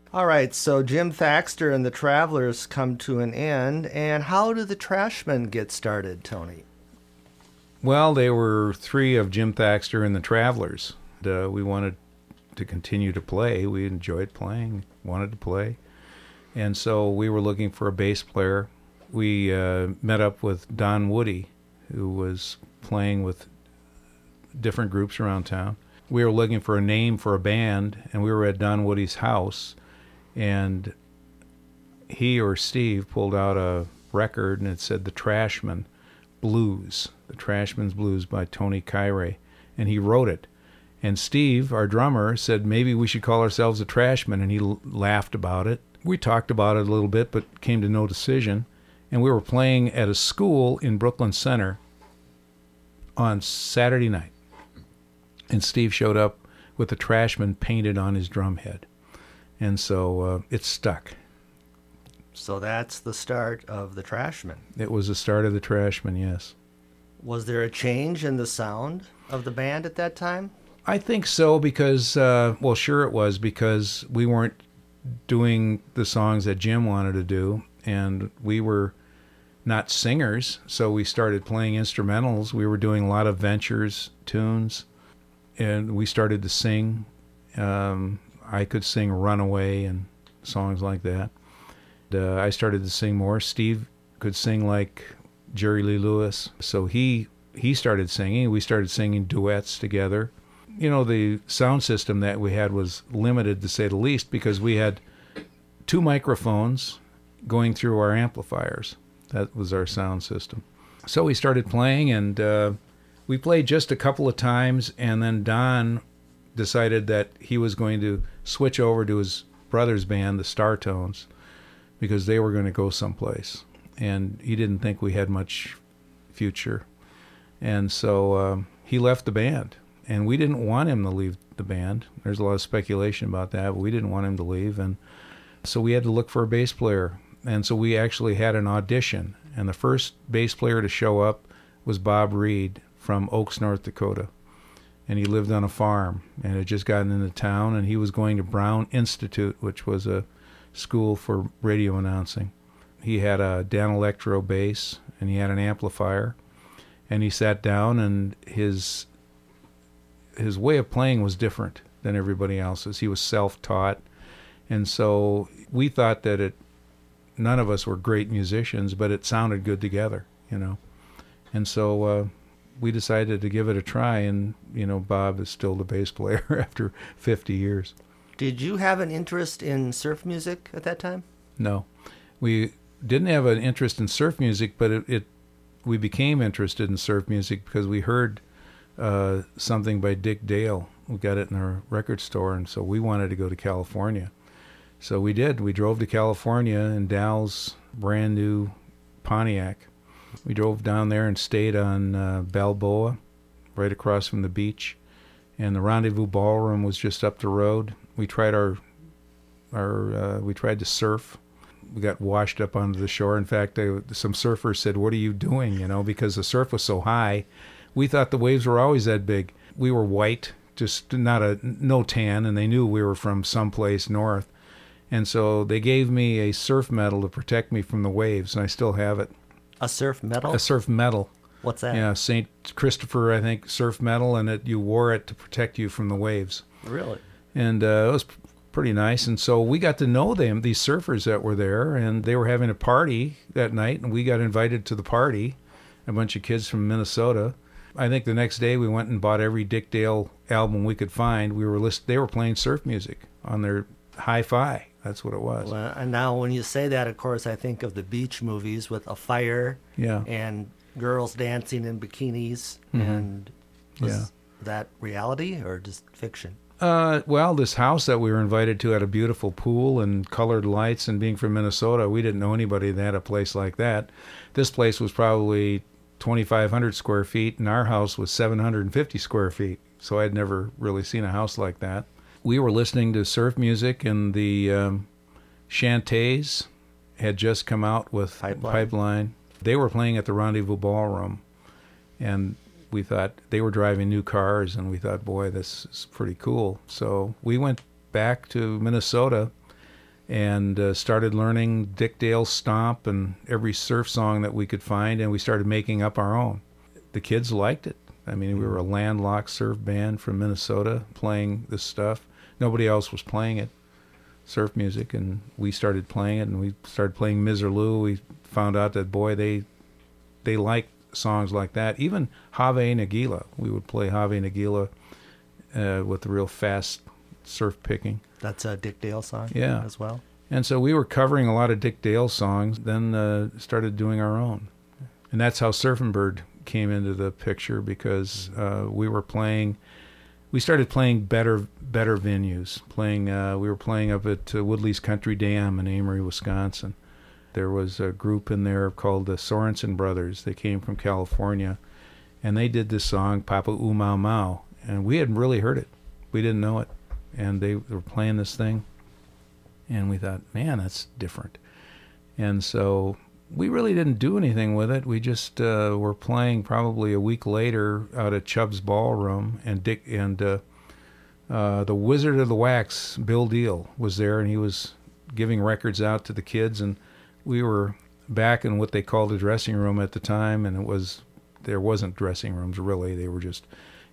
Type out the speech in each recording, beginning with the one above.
All right, so Jim Thaxter and the Travelers come to an end, and how do the Trashmen get started, Tony? Well, they were three of Jim Thaxter and the Travelers. We wanted to continue to play. We enjoyed playing, wanted to play. And so we were looking for a bass player. We met up with Don Woody, who was playing with different groups around town. We were looking for a name for a band, and we were at Don Woody's house, and he or Steve pulled out a record, and it said The Trashmen Blues, The Trashmen's Blues by Tony Kyrie, and he wrote it. And Steve, our drummer, said maybe we should call ourselves the Trashmen, and he laughed about it. We talked about it a little bit, but came to no decision. And we were playing at a school in Brooklyn Center on Saturday night. And Steve showed up with the Trashmen painted on his drum head. And so it stuck. So that's the start of the Trashmen. It was the start of the Trashmen, yes. Was there a change in the sound of the band at that time? I think so because, well, sure it was, because we weren't doing the songs that Jim wanted to do, and we were not singers, so we started playing instrumentals. We were doing a lot of Ventures tunes, and we started to sing. I could sing Runaway and songs like that. I started to sing more. Steve could sing like Jerry Lee Lewis, so he started singing. We started singing duets together. You know, the sound system that we had was limited, to say the least, because we had two microphones going through our amplifiers. That was our sound system. So we started playing, and we played just a couple of times, and then Don decided that he was going to switch over to his brother's band, the Startones, because they were going to go someplace. And he didn't think we had much future. And so he left the band. And we didn't want him to leave the band. There's a lot of speculation about that, but we didn't want him to leave. And so we had to look for a bass player. And so we actually had an audition. And the first bass player to show up was Bob Reed from Oaks, North Dakota. And he lived on a farm and had just gotten into town. And he was going to Brown Institute, which was a school for radio announcing. He had a Dan Electro bass, and he had an amplifier. And he sat down, and his way of playing was different than everybody else's. He was self-taught. And so we thought that none of us were great musicians, but it sounded good together, you know. And so we decided to give it a try, and, you know, Bob is still the bass player after 50 years. Did you have an interest in surf music at that time? No. We didn't have an interest in surf music, but we became interested in surf music because we heard something by Dick Dale. We got it in our record store, and so we wanted to go to California. So we did. We drove to California in Dal's brand new Pontiac. We drove down there and stayed on Balboa, right across from the beach. And the Rendezvous Ballroom was just up the road. We tried we tried to surf. We got washed up onto the shore. In fact, some surfers said, "What are you doing?" You know, because the surf was so high. We thought the waves were always that big. We were white, just no tan, and they knew we were from someplace north. And so they gave me a surf medal to protect me from the waves, and I still have it. A surf medal? A surf medal. What's that? Yeah, St. Christopher, I think, surf medal, and you wore it to protect you from the waves. Really? And it was pretty nice. And so we got to know these surfers that were there, and they were having a party that night, and we got invited to the party, a bunch of kids from Minnesota. I think the next day we went and bought every Dick Dale album we could find. They were playing surf music on their hi-fi. That's what it was. Well, and now when you say that, of course, I think of the beach movies with a fire and girls dancing in bikinis. Mm-hmm. And was that reality or just fiction? Well, this house that we were invited to had a beautiful pool and colored lights, and being from Minnesota, we didn't know anybody that had a place like that. This place was probably 2,500 square feet, and our house was 750 square feet, so I'd never really seen a house like that. We were listening to surf music, and the Chantays had just come out with Pipeline. They were playing at the Rendezvous Ballroom, and we thought they were driving new cars, and we thought, boy, this is pretty cool. So we went back to Minnesota and started learning Dick Dale Stomp and every surf song that we could find, and we started making up our own. The kids liked it. I mean, we were a landlocked surf band from Minnesota playing this stuff. Nobody else was playing it, surf music, and we started playing it, and we started playing Miserlou. We found out that, boy, they liked songs like that. Even Have Nagila. We would play Have Nagila with the real fast surf picking. That's a Dick Dale song as well. And so we were covering a lot of Dick Dale songs, then started doing our own. And that's how Surfin' Bird came into the picture, because we started playing better venues. We were playing up at Woodley's Country Dam in Amory, Wisconsin. There was a group in there called the Sorensen Brothers. They came from California, and they did this song, Papa Oo Mau Mau, and we hadn't really heard it. We didn't know it. And they were playing this thing, and we thought, man, that's different. And so we really didn't do anything with it. We just were playing probably a week later out at Chubb's Ballroom, and the Wizard of the Wax, Bill Deal, was there, and he was giving records out to the kids, and we were back in what they called a dressing room at the time, and there wasn't dressing rooms really. They were just,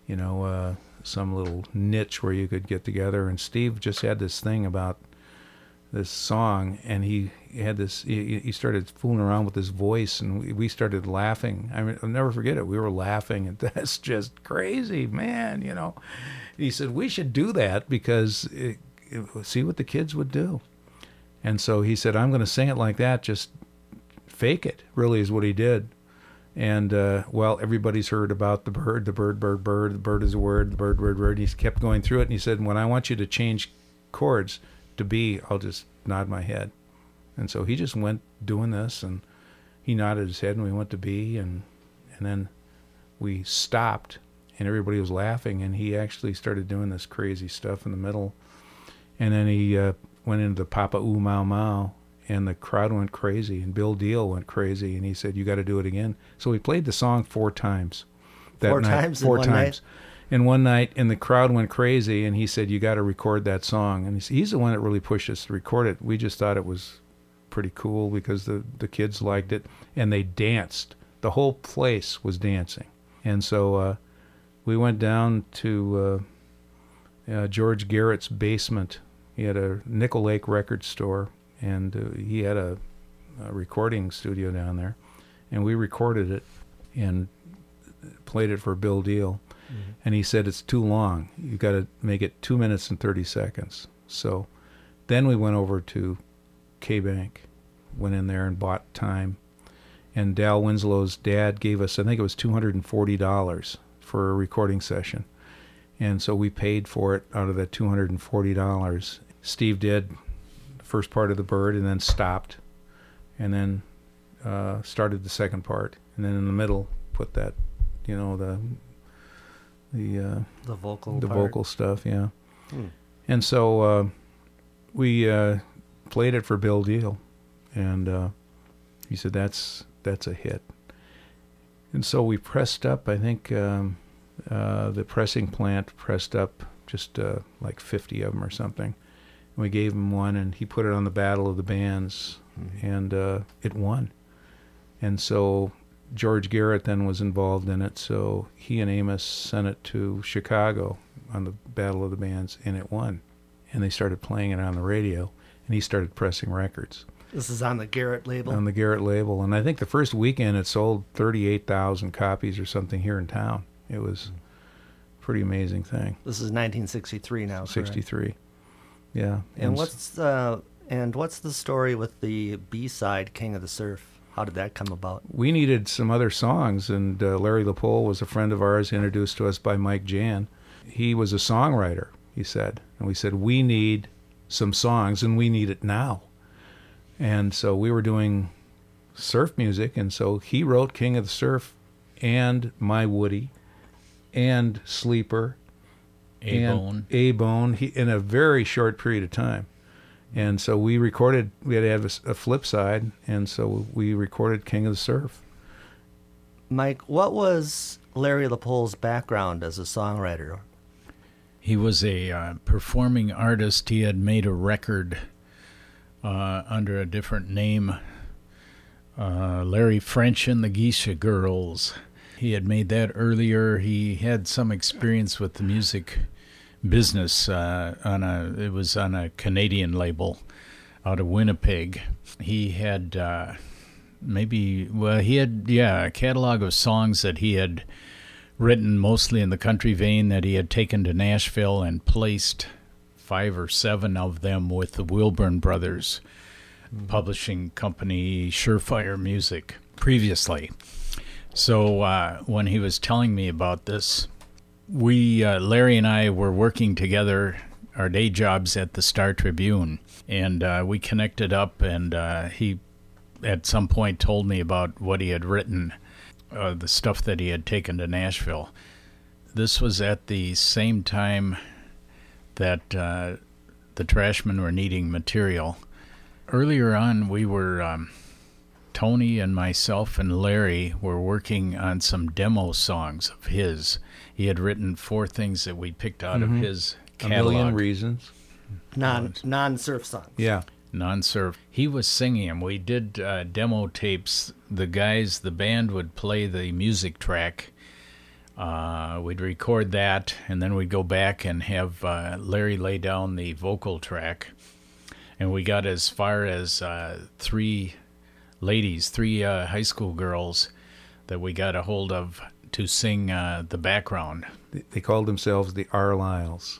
some little niche where you could get together. And Steve just had this thing about this song, and he started fooling around with his voice, and we started laughing. I mean, I'll never forget it. We were laughing, and that's just crazy, man, He said, we should do that because see what the kids would do. And so he said, I'm going to sing it like that, just fake it, really is what he did. And, everybody's heard about the bird, the bird, bird, bird, the bird is a word, the bird, bird, bird. He kept going through it, and he said, when I want you to change chords to B, I'll just nod my head. And so he just went doing this, and he nodded his head, and we went to B, and then we stopped, and everybody was laughing, and he actually started doing this crazy stuff in the middle. And then he went into the Papa Oo Mau Mau, and the crowd went crazy, and Bill Deal went crazy, and he said, you got to do it again. So we played the song 4 times that night. Four times. And one night, and the crowd went crazy, and he said, you got to record that song. And he's the one that really pushed us to record it. We just thought it was pretty cool because the kids liked it, and they danced. The whole place was dancing. And so we went down to George Garrett's basement. He had a Nickel Lake record store, and he had a recording studio down there, and we recorded it and played it for Bill Deal. Mm-hmm. And he said, it's too long. You got to make it 2 minutes and 30 seconds. So then we went over to K-Bank, went in there and bought time. And Dal Winslow's dad gave us, I think it was $240 for a recording session. And so we paid for it out of that $240. Steve did the first part of the bird and then stopped, and then started the second part. And then in the middle put that, the vocal stuff, yeah. And so we played it for Bill Deal, and he said that's a hit. And so we pressed up, I think the pressing plant pressed up just like 50 of them or something. And we gave him one, and he put it on the Battle of the Bands, and it won. And so George Garrett then was involved in it, so he and Amos sent it to Chicago on the Battle of the Bands, and it won. And they started playing it on the radio, and he started pressing records. This is on the Garrett label? On the Garrett label. And I think the first weekend it sold 38,000 copies or something here in town. It was a pretty amazing thing. This is 1963 now, 63, correct? Yeah. And what's the story with the B-side, King of the Surf? How did that come about? We needed some other songs, and Larry LaPole was a friend of ours introduced to us by Mike Jan. He was a songwriter, he said. And we said, we need some songs, and we need it now. And so we were doing surf music, and so he wrote King of the Surf and My Woody and Sleeper and A-Bone in a very short period of time. And so we recorded, we had to have a flip side, and so we recorded King of the Surf. Mike, what was Larry LaPole's background as a songwriter? He was a performing artist. He had made a record under a different name, Larry French and the Geisha Girls. He had made that earlier. He had some experience with the music business. It was on a Canadian label out of Winnipeg. He had a catalog of songs that he had written mostly in the country vein that he had taken to Nashville and placed 5 or 7 of them with the Wilburn Brothers publishing company, Surefire Music, previously. So when he was telling me about this, Larry and I were working together, our day jobs at the Star Tribune, and we connected up, and he at some point told me about what he had written, the stuff that he had taken to Nashville. This was at the same time that the Trashmen were needing material. Earlier on, we were, Tony and myself and Larry were working on some demo songs of his. He had written 4 things that we picked out of his catalog. A Million Reasons. Non-surf songs. Yeah. Non-surf. He was singing them. We did demo tapes. The band would play the music track. We'd record that, and then we'd go back and have Larry lay down the vocal track. And we got as far as 3 high school girls that we got a hold of to sing the background. They called themselves the Arlyles.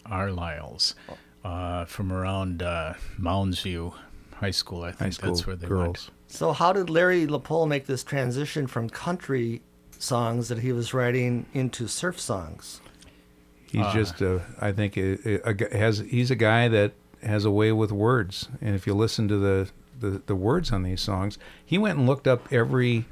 From around Mounds View High School, I think that's where they went. So how did Larry LaPolle make this transition from country songs that he was writing into surf songs? He's just, I think, he's a guy that has a way with words. And if you listen to the words on these songs, he went and looked up every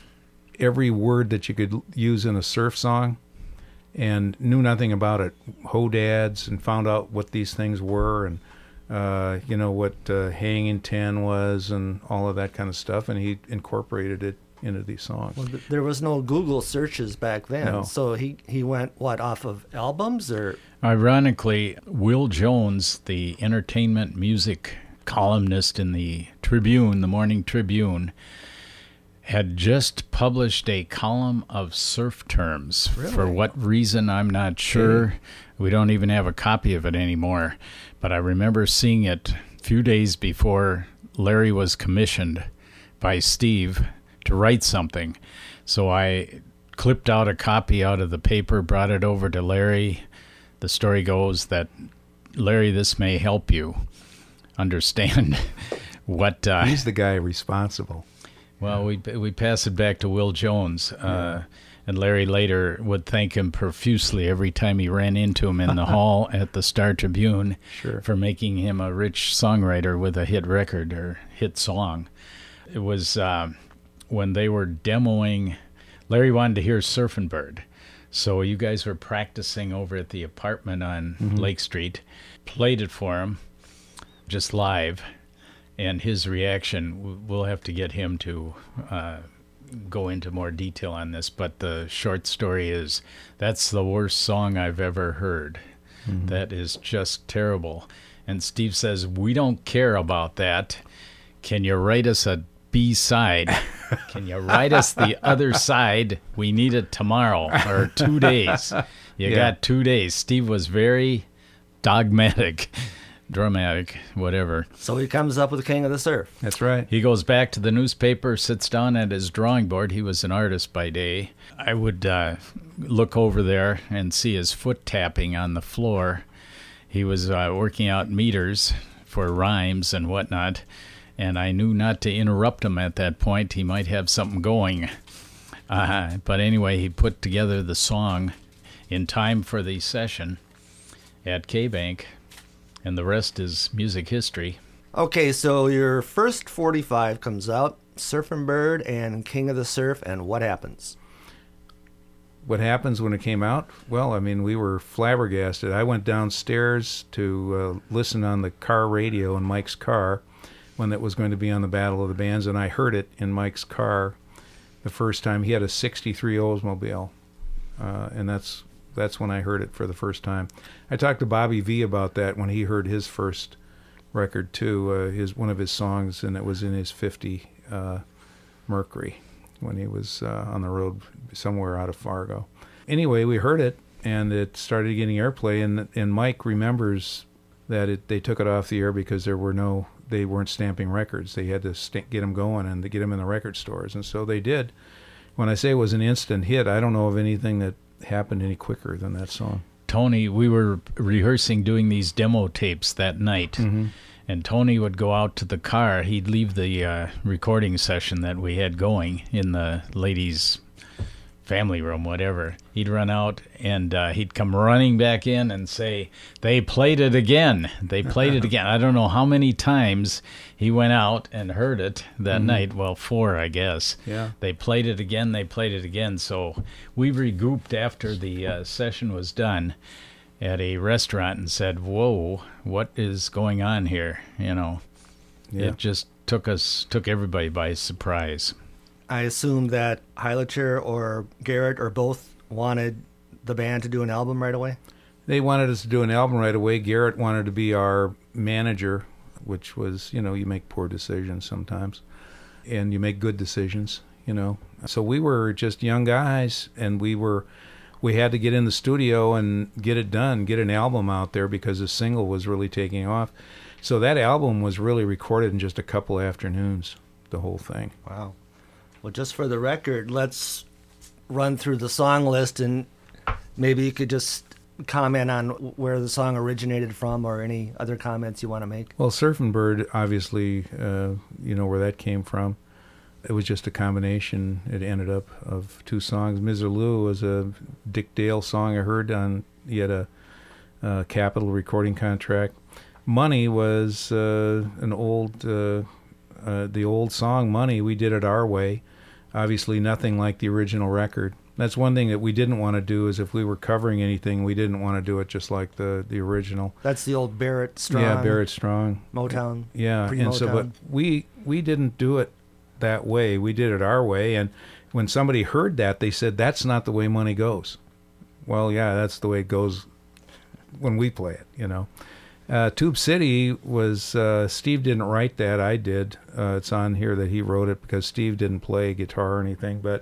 word that you could use in a surf song and knew nothing about it. Hodads, and found out what these things were, and what hanging 10 was, and all of that kind of stuff, and he incorporated it into these songs. Well, there was no Google searches back then, no. So he went, off of albums? Or ironically, Will Jones, the entertainment music columnist in the Tribune, the Morning Tribune, had just published a column of surf terms. Really? For what reason, I'm not sure. We don't even have a copy of it anymore. But I remember seeing it a few days before Larry was commissioned by Steve to write something. So I clipped out a copy out of the paper, brought it over to Larry. The story goes that, Larry, this may help you understand what... He's the guy responsible. Well, we pass it back to Will Jones, and Larry later would thank him profusely every time he ran into him in the hall at the Star Tribune for making him a rich songwriter with a hit record or hit song. It was when they were demoing, Larry wanted to hear Surfin' Bird, so you guys were practicing over at the apartment on Lake Street, played it for him, just live. And his reaction, we'll have to get him to go into more detail on this, but the short story is, that's the worst song I've ever heard. That is just terrible. And Steve says, we don't care about that. Can you write us a B-side? Can you write us the other side? We need it tomorrow or 2 days. You got 2 days. Steve was very dogmatic. Dramatic, whatever. So he comes up with King of the Surf. That's right. He goes back to the newspaper, sits down at his drawing board. He was an artist by day. I would look over there and see his foot tapping on the floor. He was working out meters for rhymes and whatnot, and I knew not to interrupt him at that point. He might have something going. But anyway, he put together the song in time for the session at K-Bank. And the rest is music history. Okay, so your first 45 comes out, Surfin' Bird and King of the Surf, and what happens? What happens when it came out? Well, I mean, we were flabbergasted. I went downstairs to listen on the car radio in Mike's car when that was going to be on the Battle of the Bands, and I heard it in Mike's car the first time. He had a 63 Oldsmobile, and that's when I heard it for the first time. I talked to Bobby V about that when he heard his first record too. One of his songs, and it was in his 50 Mercury when he was on the road somewhere out of Fargo. Anyway, we heard it, and it started getting airplay, and Mike remembers that they took it off the air because they weren't stamping records. They had to get them going and to get them in the record stores, and so they did. When I say it was an instant hit, I don't know of anything that happened any quicker than that song. Tony, we were rehearsing doing these demo tapes that night, Mm-hmm. and Tony would go out to the car. He'd leave the recording session that we had going in the ladies' family room, whatever. He'd run out, and he'd come running back in and say, "They played it again. They played it again." I don't know how many times he went out and heard it that night. Well, 4, I guess. Yeah. They played it again. They played it again. So we regrouped after the session was done at a restaurant and said, "Whoa, what is going on here?" Yeah. It just took everybody by surprise. I assume that Heilacher or Garrett or both wanted the band to do an album right away? They wanted us to do an album right away. Garrett wanted to be our manager, which was, you make poor decisions sometimes, and you make good decisions, So we were just young guys, and we had to get in the studio and get it done, get an album out there because the single was really taking off. So that album was really recorded in just a couple afternoons, the whole thing. Wow. Well, just for the record, let's run through the song list, and maybe you could just comment on where the song originated from or any other comments you want to make. Well, Surfin' Bird, obviously, where that came from. It was just a combination, it ended up, of 2 songs. Miserlou was a Dick Dale song I heard he had a Capitol recording contract. Money was the old song Money. We did it our way. Obviously nothing like the original record. That's one thing that we didn't want to do, is if we were covering anything, we didn't want to do it just like the original. That's the old Barrett Strong. Yeah, Barrett Strong. Motown. Yeah, and so, but we didn't do it that way. We did it our way, and when somebody heard that, they said, "That's not the way Money goes." Well, yeah, that's the way it goes when we play it, Tube City was, Steve didn't write that, I did. It's on here that he wrote it because Steve didn't play guitar or anything, but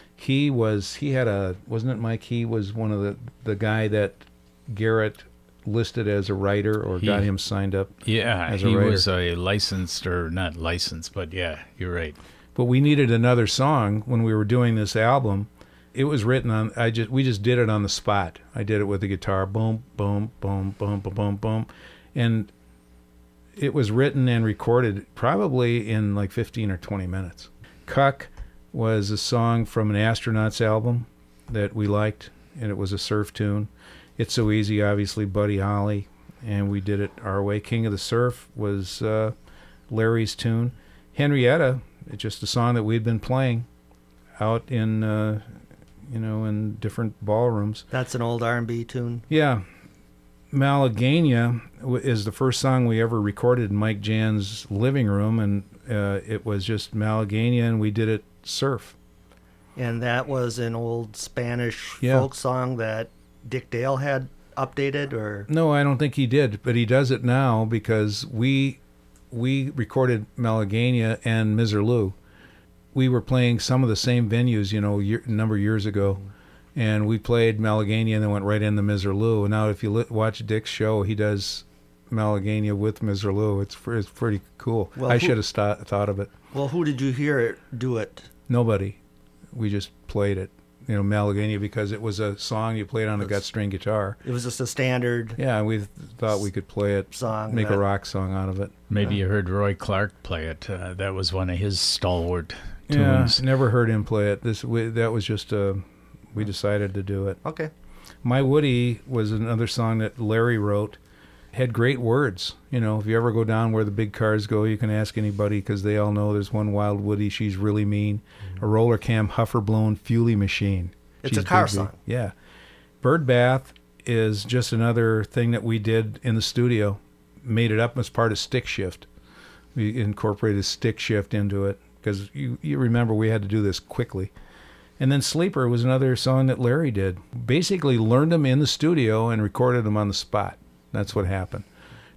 wasn't it Mike? He was one of the guy that Garrett listed as a writer or got him signed up as a writer. He was a licensed, or not licensed, but yeah, you're right. But we needed another song when we were doing this album. It was written on, we just did it on the spot. I did it with the guitar, boom, boom, boom, boom, boom, boom, boom. And it was written and recorded probably in like 15 or 20 minutes. Cuck was a song from an Astronauts album that we liked, and it was a surf tune. It's So Easy, obviously, Buddy Holly, and we did it our way. King of the Surf was Larry's tune. Henrietta, it's just a song that we'd been playing out in, in different ballrooms. That's an old R&B tune. Yeah. Malagueña is the first song we ever recorded in Mike Jan's living room, and it was just Malagueña, and we did it surf. And that was an old Spanish folk song that Dick Dale had updated, or? No, I don't think he did, but he does it now because we recorded Malagueña and Miserlou. We were playing some of the same venues, a number of years ago, and we played Malagueña and then went right into Miserlou. And now if you watch Dick's show, he does Malagueña with Miserlou. It's pretty cool. Well, I should have thought of it. Well, who did you hear do it? Nobody. We just played it. Malagueña, because it was a song you played on a gut string guitar. It was just a standard. Yeah, we thought we could play it, make a rock song out of it. Maybe you heard Roy Clark play it. That was one of his stalwart tunes. Yeah, never heard him play it. That was just we decided to do it. Okay. My Woody was another song that Larry wrote. Had great words. If you ever go down where the big cars go, you can ask anybody because they all know there's one Wild Woody. She's really mean. Mm-hmm. A roller cam huffer blown fuely machine. It's a car song. Yeah. Bird Bath is just another thing that we did in the studio. Made it up as part of Stick Shift. We incorporated Stick Shift into it because you remember we had to do this quickly. And then Sleeper was another song that Larry did. Basically learned them in the studio and recorded them on the spot. That's what happened.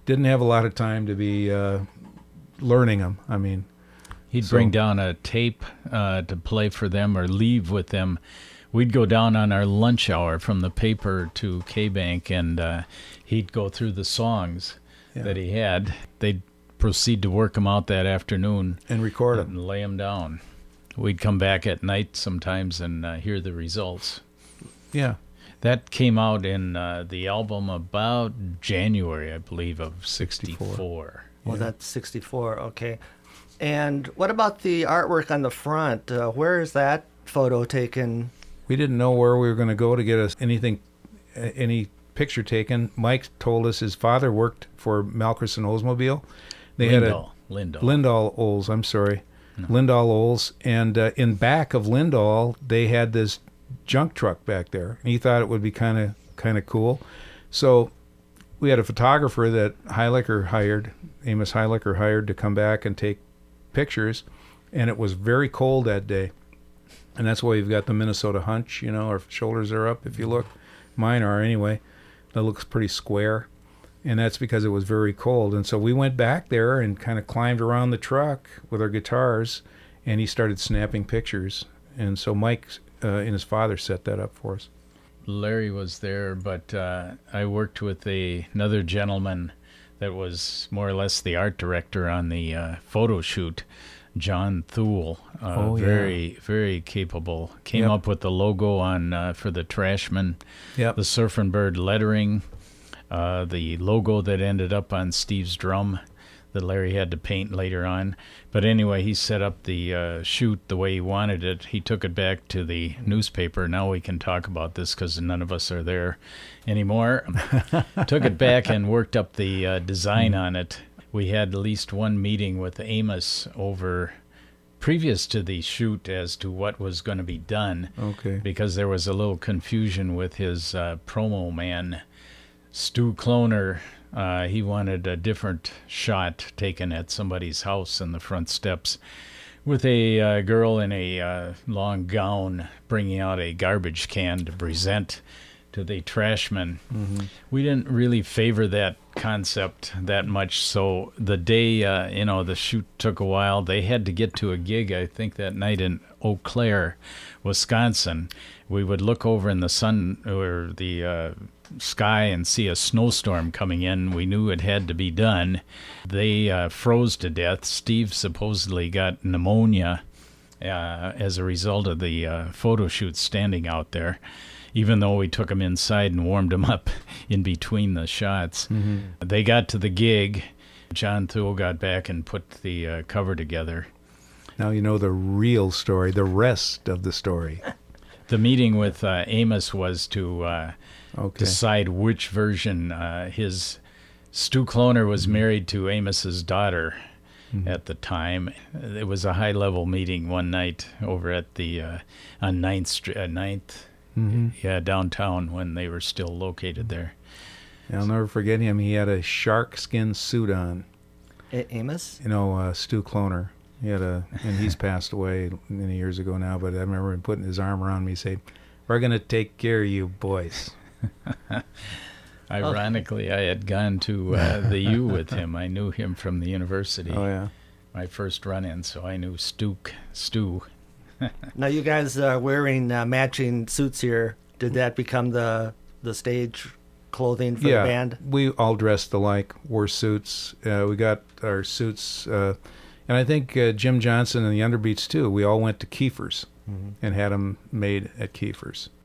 didn't have a lot of time to be learning them. I mean, he'd bring down a tape to play for them or leave with them. We'd go down on our lunch hour from the paper to K-Bank, and he'd go through the songs that he had. They'd proceed to work them out that afternoon. And record them. And lay them down. We'd come back at night sometimes and hear the results. Yeah. That came out in the album about January, I believe, of 64. Well, that's 64, okay. And what about the artwork on the front? Where is that photo taken? We didn't know where we were going to go to get us any picture taken. Mike told us his father worked for Malkerson Oldsmobile. They Lindahl. Lindahl Olds, I'm sorry. No. Lindahl Olds. And in back of Lindahl, they had this junk truck back there. And he thought it would be kind of cool. So we had a photographer that Amos Heilicker hired to come back and take pictures. And it was very cold that day. And that's why you've got the Minnesota hunch, our shoulders are up if you look. Mine are anyway. That looks pretty square. And that's because it was very cold. And so we went back there and kind of climbed around the truck with our guitars, and he started snapping pictures. And so Mike and his father set that up for us. Larry was there, but I worked with another gentleman that was more or less the art director on the photo shoot, John Thule. Very, very capable. Came up with the logo on for the Trashmen, the Surfin' Bird lettering, the logo that ended up on Steve's drum that Larry had to paint later on. But anyway, he set up the shoot the way he wanted it. He took it back to the newspaper. Now we can talk about this because none of us are there anymore. Took it back and worked up the design on it. We had at least one meeting with Amos previous to the shoot as to what was going to be done. Okay. Because there was a little confusion with his promo man, Stu Kloner. He wanted a different shot taken at somebody's house in the front steps with a girl in a long gown bringing out a garbage can to present to the Trashmen. Mm-hmm. We didn't really favor that concept that much, so the day, the shoot took a while. They had to get to a gig, I think, that night in Eau Claire, Wisconsin. We would look over in the sun or the sky and see a snowstorm coming in. We knew it had to be done. They froze to death. Steve supposedly got pneumonia as a result of the photo shoot standing out there, even though we took him inside and warmed him up in between the shots. Mm-hmm. They got to the gig. John Thule got back and put the cover together. Now you know the real story, the rest of the story. The meeting with Amos was to decide which version. Stu Kloner was married to Amos's daughter at the time. It was a high-level meeting one night over at the on 9th Street, 9th, downtown when they were still located there. I'll never forget him. He had a shark skin suit on. Amos? Stu Kloner. He had and he's passed away many years ago now, but I remember him putting his arm around me saying, "We're going to take care of you boys." Ironically, I had gone to the U with him. I knew him from the university. Oh, yeah. My first run-in, so I knew Stu. Now, you guys are wearing matching suits here. Did that become the stage clothing for the band? We all dressed alike, wore suits. We got our suits, and I think Jim Johnson and the Underbeats, too. We all went to Kiefer's and had them made at Kiefer's.